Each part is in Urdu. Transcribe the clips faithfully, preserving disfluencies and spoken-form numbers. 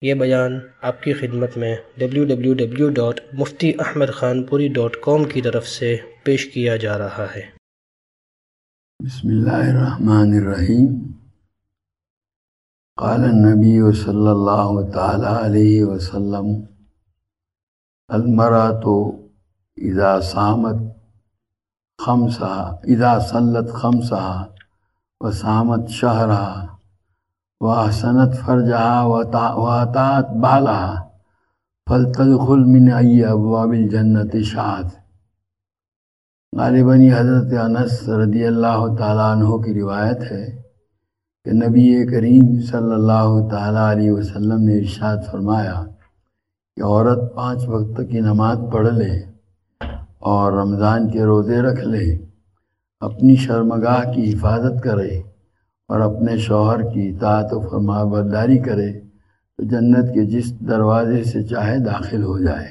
یہ بیان آپ کی خدمت میں W W W dot Mufti Ahmad Khanpuri dot کام کی طرف سے پیش کیا جا رہا ہے۔ بسم اللہ الرحمن الرحیم۔ قال النبی صلی اللہ تعالی علیہ وسلم المرأۃ اذا صامت خمسها اذا صلت خمسها وصامت شهرها وأحسنت فرجها وأطاعت بعلها فلتدخل من أي أبواب الجنة شاءت۔ غالباً یہ حضرت انس رضی اللہ تعالیٰ عنہ کی روایت ہے کہ نبی کریم صلی اللہ تعالیٰ علیہ وسلم نے ارشاد فرمایا کہ عورت پانچ وقت کی نماز پڑھ لے اور رمضان کے روزے رکھ لے، اپنی شرمگاہ کی حفاظت کرے اور اپنے شوہر کی اطاعت و فرمانبرداری کرے تو جنت کے جس دروازے سے چاہے داخل ہو جائے۔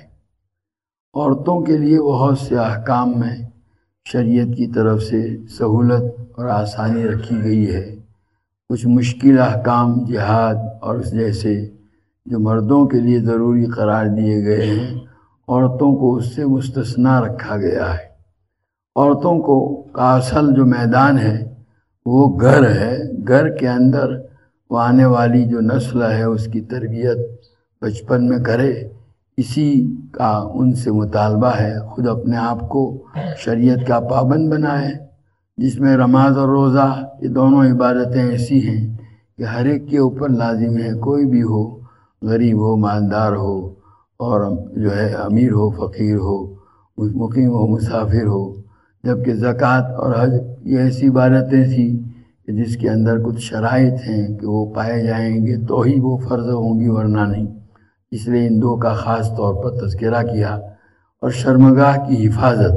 عورتوں کے لیے بہت سے احکام میں شریعت کی طرف سے سہولت اور آسانی رکھی گئی ہے۔ کچھ مشکل احکام جہاد اور اس جیسے جو مردوں کے لیے ضروری قرار دیے گئے ہیں، عورتوں کو اس سے مستثنیٰ رکھا گیا ہے۔ عورتوں کو کا اصل جو میدان ہے وہ گھر ہے۔ گھر کے اندر وہ آنے والی جو نسل ہے اس کی تربیت بچپن میں کرے، اسی کا ان سے مطالبہ ہے۔ خود اپنے آپ کو شریعت کا پابند بنائے، جس میں نماز اور روزہ یہ دونوں عبادتیں ایسی ہیں کہ ہر ایک کے اوپر لازم ہے، کوئی بھی ہو، غریب ہو، مالدار ہو، اور جو ہے امیر ہو، فقیر ہو، مقیم ہو، مسافر ہو۔ جبکہ زکوٰۃ اور حج یہ ایسی عبادتیں تھیں کہ جس کے اندر کچھ شرائط ہیں کہ وہ پائے جائیں گے تو ہی وہ فرض ہوں گی، ورنہ نہیں۔ اس لیے ان دو کا خاص طور پر تذکرہ کیا۔ اور شرمگاہ کی حفاظت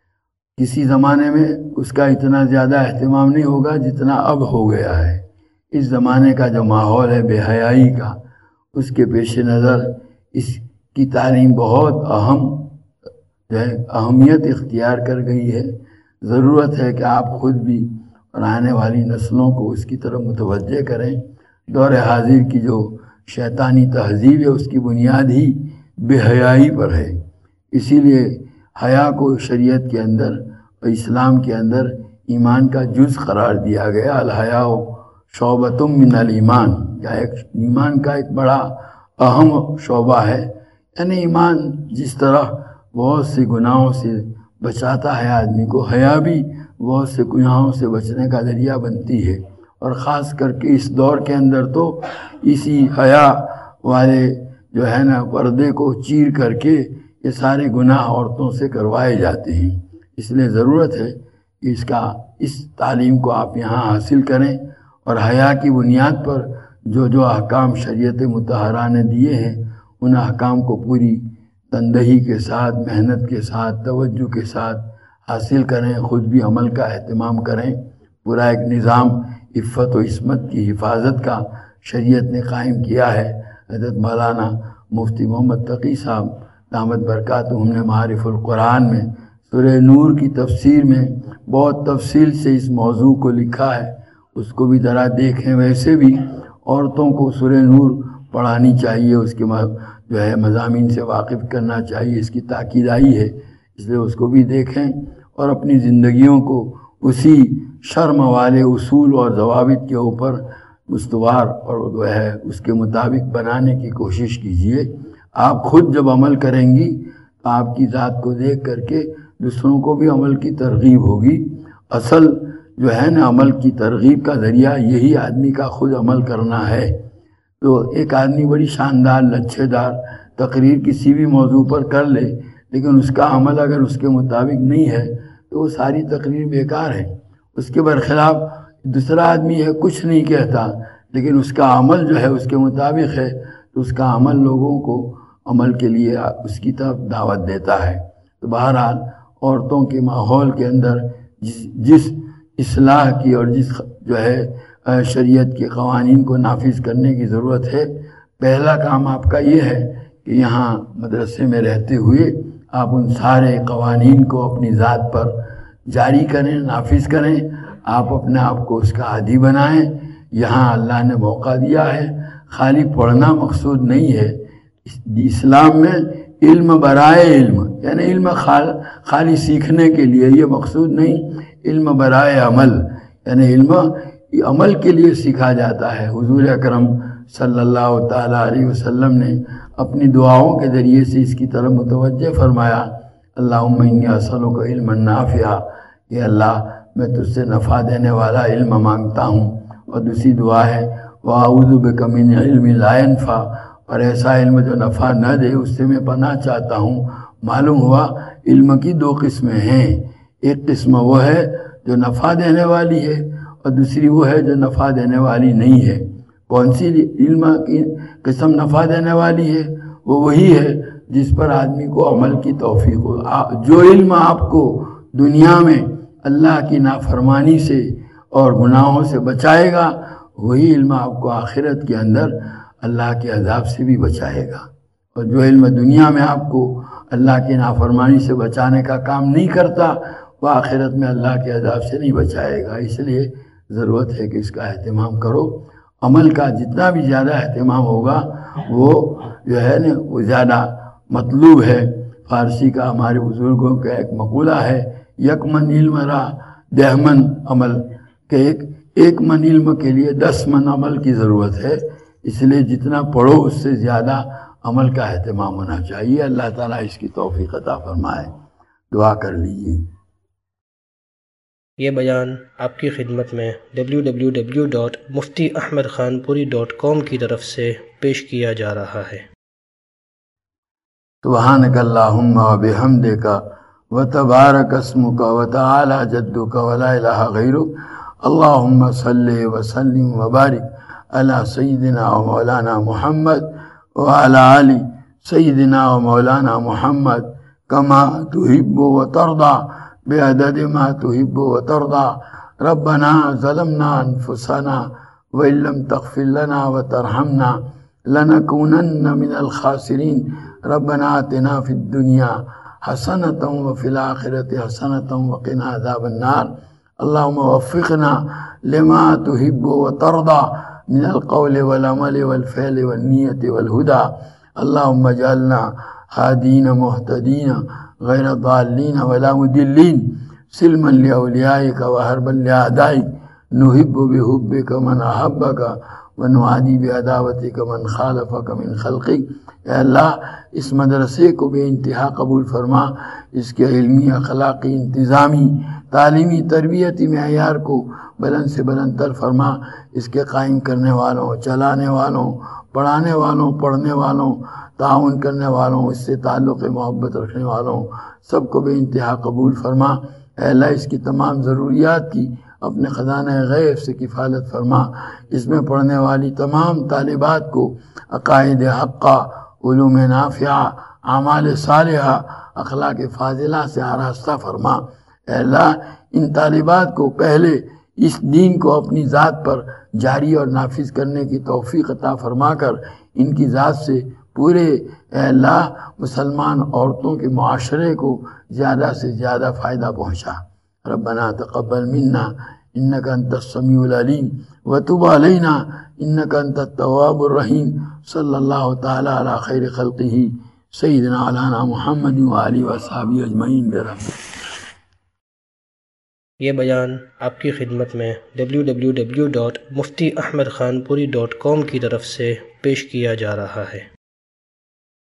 کسی زمانے میں اس کا اتنا زیادہ اہتمام نہیں ہوگا جتنا اب ہو گیا ہے۔ اس زمانے کا جو ماحول ہے بے حیائی کا، اس کے پیش نظر اس کی تعلیم بہت اہم جو ہے اہمیت اختیار کر گئی ہے۔ ضرورت ہے کہ آپ خود بھی اور آنے والی نسلوں کو اس کی طرف متوجہ کریں۔ دور حاضر کی جو شیطانی تہذیب ہے اس کی بنیاد ہی بے حیائی پر ہے۔ اسی لیے حیا کو شریعت کے اندر اور اسلام کے اندر ایمان کا جز قرار دیا گیا۔ الحیاء شعبۃ من الایمان، یا ایک ایمان کا ایک بڑا اہم شعبہ ہے۔ یعنی ایمان جس طرح بہت سے گناہوں سے بچاتا ہے آدمی کو، حیا بھی بہت سے گناہوں سے بچنے کا ذریعہ بنتی ہے۔ اور خاص کر کے اس دور کے اندر تو اسی حیا والے جو ہے نا پردے کو چیر کر کے یہ سارے گناہ عورتوں سے کروائے جاتے ہیں۔ اس لیے ضرورت ہے کہ اس کا اس تعلیم کو آپ یہاں حاصل کریں، اور حیا کی بنیاد پر جو جو احکام شریعت مطہرہ نے دیے ہیں ان احکام کو پوری تندہی کے ساتھ، محنت کے ساتھ، توجہ کے ساتھ حاصل کریں، خود بھی عمل کا اہتمام کریں۔ پورا ایک نظام عفت و عصمت کی حفاظت کا شریعت نے قائم کیا ہے۔ حضرت مولانا مفتی محمد تقی صاحب دامت برکاتہم نے معارف القرآن میں سورہ نور کی تفسیر میں بہت تفصیل سے اس موضوع کو لکھا ہے، اس کو بھی ذرا دیکھیں۔ ویسے بھی عورتوں کو سورہ نور پڑھانی چاہیے، اس کے جو ہے مضامین سے واقف کرنا چاہیے، اس کی تاکید آئی ہے، اس لیے اس کو بھی دیکھیں اور اپنی زندگیوں کو اسی شرم والے اصول اور ضوابط کے اوپر استوار اور جو ہے اس کے مطابق بنانے کی کوشش کیجیے۔ آپ خود جب عمل کریں گی تو آپ کی ذات کو دیکھ کر کے دوسروں کو بھی عمل کی ترغیب ہوگی۔ اصل جو ہے نا عمل کی ترغیب کا ذریعہ یہی آدمی کا خود عمل کرنا ہے۔ تو ایک آدمی بڑی شاندار لچھے دار تقریر کسی بھی موضوع پر کر لے، لیکن اس کا عمل اگر اس کے مطابق نہیں ہے تو وہ ساری تقریر بیکار ہے۔ اس کے برخلاف دوسرا آدمی ہے، کچھ نہیں کہتا، لیکن اس کا عمل جو ہے اس کے مطابق ہے، تو اس کا عمل لوگوں کو عمل کے لیے اس کی طرف دعوت دیتا ہے۔ تو بہرحال عورتوں کے ماحول کے اندر جس جس اصلاح کی اور جس جو ہے شریعت کے قوانین کو نافذ کرنے کی ضرورت ہے، پہلا کام آپ کا یہ ہے کہ یہاں مدرسے میں رہتے ہوئے آپ ان سارے قوانین کو اپنی ذات پر جاری کریں، نافذ کریں۔ آپ اپنے آپ کو اس کا عادی بنائیں۔ یہاں اللہ نے موقع دیا ہے، خالی پڑھنا مقصود نہیں ہے. اسلام میں علم برائے علم، یعنی علم خالی سیکھنے کے لیے یہ مقصود نہیں. علم برائے عمل، یعنی علم عمل کے لیے سیکھا جاتا ہے. حضور اکرم صلی اللہ تعالیٰ علیہ وسلم نے اپنی دعاؤں کے ذریعے سے اس کی طرف متوجہ فرمایا. اللہم انی اسألک علما نافعا، کہ اللہ میں تجھ سے نفع دینے والا علم مانگتا ہوں. اور دوسری دعا ہے وَأَعُوذُ بِكَ مِنْ عِلْمٍ لَا يَنْفَعُ، اور ایسا علم جو نفع نہ دے اس سے میں پناہ چاہتا ہوں. معلوم ہوا علم کی دو قسمیں ہیں. ایک قسم وہ ہے جو نفع دینے والی ہے، اور دوسری وہ ہے جو نفع دینے والی نہیں ہے. کون سی علم کی قسم نفع دینے والی ہے؟ وہ وہی ہے جس پر آدمی کو عمل کی توفیق ہو. جو علم آپ کو دنیا میں اللہ کی نافرمانی سے اور گناہوں سے بچائے گا، وہی علم آپ کو آخرت کے اندر اللہ کے عذاب سے بھی بچائے گا. اور جو علم دنیا میں آپ کو اللہ کی نافرمانی سے بچانے کا کام نہیں کرتا، وہ آخرت میں اللہ کے عذاب سے نہیں بچائے گا. اس لیے ضرورت ہے کہ اس کا اہتمام کرو. عمل کا جتنا بھی زیادہ اہتمام ہوگا وہ جو ہے نا وہ زیادہ مطلوب ہے. فارسی کا ہمارے بزرگوں کا ایک مقولہ ہے یک من علم را دہ من عمل، کہ ایک ایک من علم کے لیے دس من عمل کی ضرورت ہے. اس لیے جتنا پڑھو اس سے زیادہ عمل کا اہتمام ہونا چاہیے. اللہ تعالیٰ اس کی توفیق عطا فرمائے. دعا کر لیجیے. یہ بیان آپ کی خدمت میں W W W dot Mufti Ahmad Khanpuri dot کام کی طرف سے پیش کیا جا رہا ہے. سبحانک اللہم و بحمدک و تبارک اسمک و تعالی جدک و لا الہ غیرک. اللہم صلی وسلم و بارک علی سیدنا و مولانا محمد و علی آل سیدنا و مولانا محمد کما تحب و ترضى بعدد ما تحب و ترضى. ربنا ظلمنا انفسنا وإن لم تغفر لنا وترحمنا لنكونن من الخاسرين. ربنا آتنا في الدنيا حسنة وفي الآخرة حسنة وقنا عذاب النار. اللهم وفقنا لما تحب وترضى من القول والعمل والفعل والنية والهدى. اللهم اجعلنا هادين مهتدين غير ضالين ولا مضلين، سلما لأوليائك وحربا لأعدائك. نحب بحبك من أحبك ونعادي بعداوتك من خالفك من خلقك. اے اللہ اس مدرسے کو بے انتہا قبول فرما. اس کے علمی، اخلاقی، انتظامی، تعلیمی، تربیتی معیار کو بلند سے بلند تر فرما. اس کے قائم کرنے والوں، چلانے والوں، پڑھانے والوں، پڑھنے والوں، تعاون کرنے والوں، اس سے تعلق محبت رکھنے والوں سب کو بے انتہا قبول فرما. اے اللہ اس کی تمام ضروریات کی اپنے خزانہ غیب سے کفالت فرما. اس میں پڑھنے والی تمام طالبات کو عقائد حقہ، علوم نافعہ، اعمال صالحہ، اخلاق فاضلہ سے آراستہ فرما. اے اللہ ان طالبات کو پہلے اس دین کو اپنی ذات پر جاری اور نافذ کرنے کی توفیق عطا فرما کر ان کی ذات سے پورے اے اللہ مسلمان عورتوں کے معاشرے کو زیادہ سے زیادہ فائدہ پہنچا. ربنا تقبل منا انك انت السميع العليم وتب علينا انك انت التواب الرحيم. صلی اللہ تعالی علی خیر خلقہ سیدنا علینا محمد وآلہ وصحبہ اجمعین برحمتہ. یہ بیان آپ کی خدمت میں W W W dot Mufti Ahmad Khanpuri dot کام کی طرف سے پیش کیا جا رہا ہے.